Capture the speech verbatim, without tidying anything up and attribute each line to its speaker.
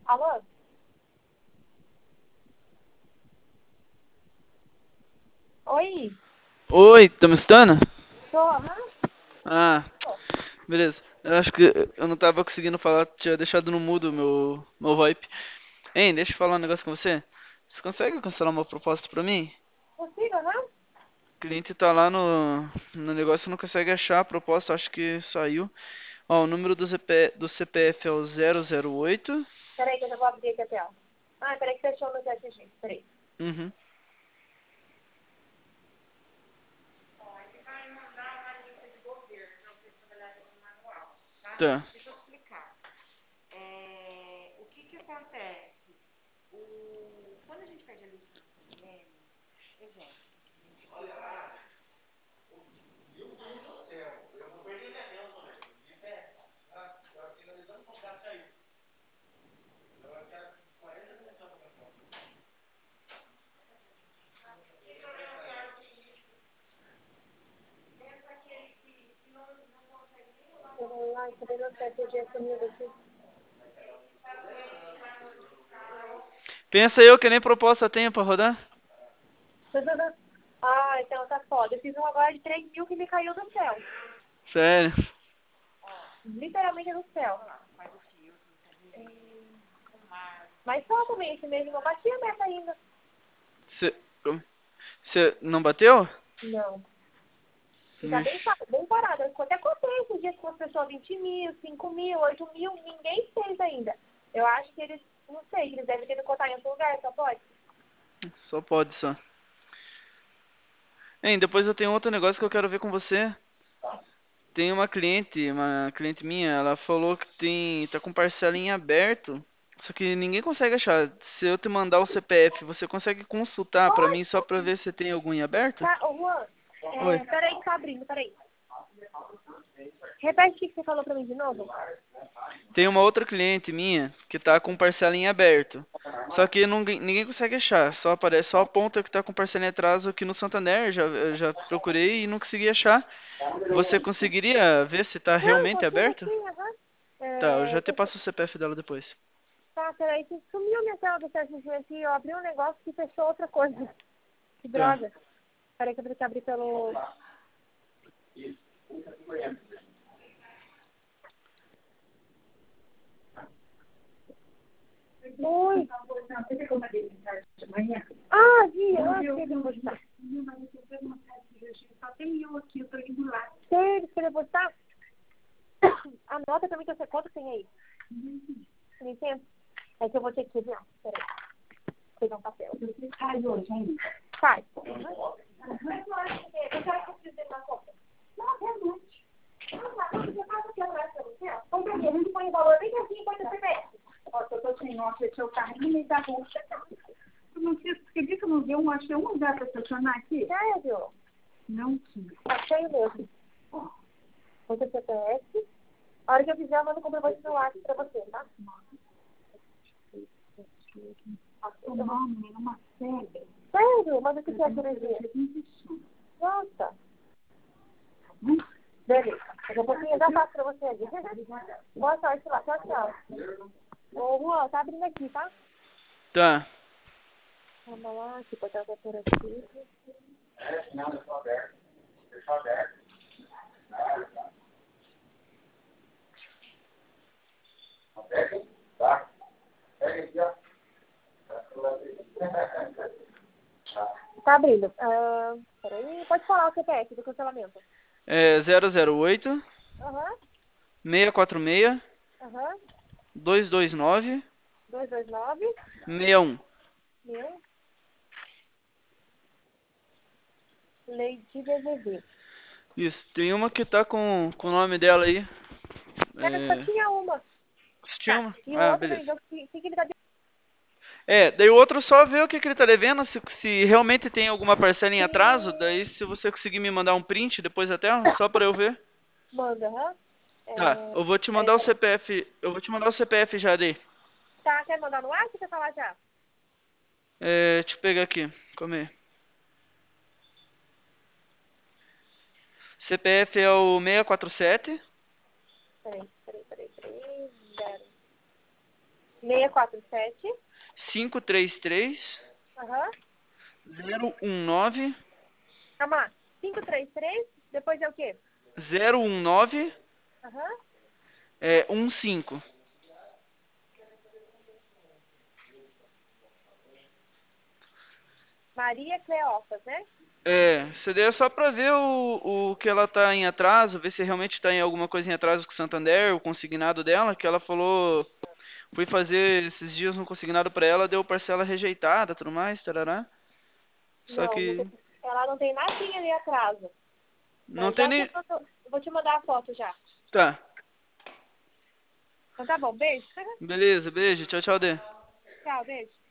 Speaker 1: Alô? Oi?
Speaker 2: Oi, tá me escutando?
Speaker 1: Tô, aham.
Speaker 2: Ah,
Speaker 1: Tô.
Speaker 2: beleza. Eu acho que eu não tava conseguindo falar, tinha deixado no mudo meu, meu VoIP. Hein, deixa eu falar um negócio com você. Você consegue cancelar uma proposta pra mim?
Speaker 1: Consigo, aham?
Speaker 2: O cliente tá lá no, no negócio e não consegue achar a proposta, acho que saiu. Ó, o número do, Z P, do C P F é o zero zero oito.
Speaker 1: Peraí que eu já vou abrir aqui a tela. Ah, peraí que fechou no S G. Peraí.
Speaker 2: Uhum. Tá.
Speaker 1: Deixa eu explicar. É, o que que acontece? O, quando a gente pede a licença M M, exemplo, a gente coloca. Ai, cadê meu S G sumiu aqui?
Speaker 2: Pensa eu que nem proposta tenho pra rodar?
Speaker 1: Ah, então tá foda. Eu fiz um agora de três mil que me caiu do céu.
Speaker 2: Sério.
Speaker 1: Literalmente do céu. Mas só também esse mês não bati a meta ainda.
Speaker 2: Você você não bateu?
Speaker 1: Não. E tá bem,
Speaker 2: Ixi.
Speaker 1: pa- bem parado. Eu até contei esses dias com as pessoas vinte mil, cinco mil, oito mil, ninguém fez ainda. Eu acho que eles, não sei, que eles devem ter me cotar em outro lugar, só pode.
Speaker 2: Só pode, só. Hein, depois eu tenho outro negócio que eu quero ver com você. Tem uma cliente, uma cliente minha, ela falou que tem, tá com parcela em aberto, só que ninguém consegue achar. Se eu te mandar o C P F, você consegue consultar pra mim só pra ver se tem algum em aberto?
Speaker 1: Tá, ô Juan,
Speaker 2: Oi.
Speaker 1: é, peraí que tá abrindo, peraí. Repete o que que você falou pra mim de novo.
Speaker 2: Tem uma outra cliente minha que tá com parcela em aberto. Só que não- ninguém consegue achar, só aparece, só aponta que tá com parcela em atraso aqui no Santander, já, eu já procurei e não consegui achar. Você conseguiria ver se tá
Speaker 1: Não,
Speaker 2: realmente
Speaker 1: consigo
Speaker 2: aberto?
Speaker 1: sim, aham.
Speaker 2: Tá, eu
Speaker 1: É,
Speaker 2: já te
Speaker 1: deixa-
Speaker 2: passo o C P F dela depois.
Speaker 1: tá, peraí, que sumiu minha tela do S G aqui. Eu abri um negócio que fechou outra coisa. Que
Speaker 2: Tá.
Speaker 1: droga. Peraí que eu vou ter que abrir pelo... Oi. Ah, vi, eu acho que ele postar. Só tem eu aqui, eu tô indo lá. Sério, você vai postar? Anota também que eu sei quanto tem aí. Licença. É que eu vou ter que ver. Peraí. Pegar um papel. Você faz hoje ainda? Faz. Uhum. Mas não acho que eu quero que eu precise na conta. Não, é noite. Não, mas você faz aqui atrás pra você. Compre aqui, a gente põe o valor bem assim, põe no C P F. Ó, se eu tô sem nossa, esse é o carrinho meio da rua. Eu não sei, acredita que eu não vi um, achei um lugar pra estacionar aqui? Sério? Não tinha. Achei mesmo. Ó, põe o C P F. A hora que eu fizer, eu mando o comprovante no WhatsApp pra você, tá? O nome é uma febre. Sério? Mas o que é cirurgia? Nossa. Beleza. Daqui a pouquinho eu já passo pra você ali. Boa sorte lá. Tchau, tchau. Ô, Juan, tá abrindo aqui, tá?
Speaker 2: Tá.
Speaker 1: Vamos lá, aqui, botar o vapor aqui. Tá abrindo. Ah, peraí, pode falar o C P F do cancelamento.
Speaker 2: É zero zero oito,
Speaker 1: Aham,
Speaker 2: seis quatro seis,
Speaker 1: aham.
Speaker 2: dois dois nove,
Speaker 1: dois dois nove,
Speaker 2: seis um.
Speaker 1: mil. Leite de Azevedo.
Speaker 2: Isso, tem uma que tá com, com o nome dela aí.
Speaker 1: É, só
Speaker 2: É.
Speaker 1: tinha uma.
Speaker 2: Você tinha
Speaker 1: Tá.
Speaker 2: uma?
Speaker 1: E o
Speaker 2: Ah,
Speaker 1: outro,
Speaker 2: beleza.
Speaker 1: então, o que, que que ele tá dizendo?
Speaker 2: É, daí o outro só vê o que, que ele tá devendo, se, se realmente tem alguma parcela em atraso, daí se você conseguir me mandar um print depois até, só pra eu ver.
Speaker 1: Manda, aham.
Speaker 2: Tá,
Speaker 1: É,
Speaker 2: eu vou te mandar o
Speaker 1: é,
Speaker 2: C P F, eu vou te mandar o C P F já daí.
Speaker 1: tá, quer mandar no ar ou quer falar já?
Speaker 2: É, deixa eu pegar aqui, calma aí. C P F é o seis quatro sete,
Speaker 1: Peraí, peraí, peraí, peraí. Zero. seis quatro sete.
Speaker 2: cinco três três,
Speaker 1: Aham.
Speaker 2: zero um nove,
Speaker 1: Calma lá. cinco três três. Depois é o quê?
Speaker 2: zero um nove,
Speaker 1: Aham.
Speaker 2: é, um cinco.
Speaker 1: Maria Cleófas, né?
Speaker 2: É, isso daí é só pra ver o, o que ela tá em atraso, ver se realmente tá em alguma coisa em atraso com o Santander, o consignado dela, que ela falou, fui fazer esses dias um consignado pra ela, deu parcela rejeitada, tudo mais, tarará. Só
Speaker 1: Não, não
Speaker 2: que
Speaker 1: tem, ela não tem nadinha ali atrás.
Speaker 2: não
Speaker 1: Mas
Speaker 2: tem
Speaker 1: já te
Speaker 2: nem...
Speaker 1: mando- vou te mandar a foto já.
Speaker 2: Tá,
Speaker 1: Então tá bom, beijo.
Speaker 2: beleza, beijo, tchau, tchau, Dê.
Speaker 1: Tchau, beijo.